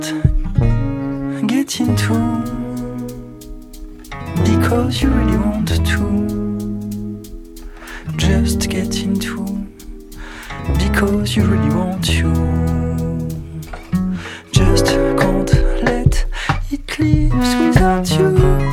just get into, because you really want to. Just get into, because you really want to. Just can't let it live without you.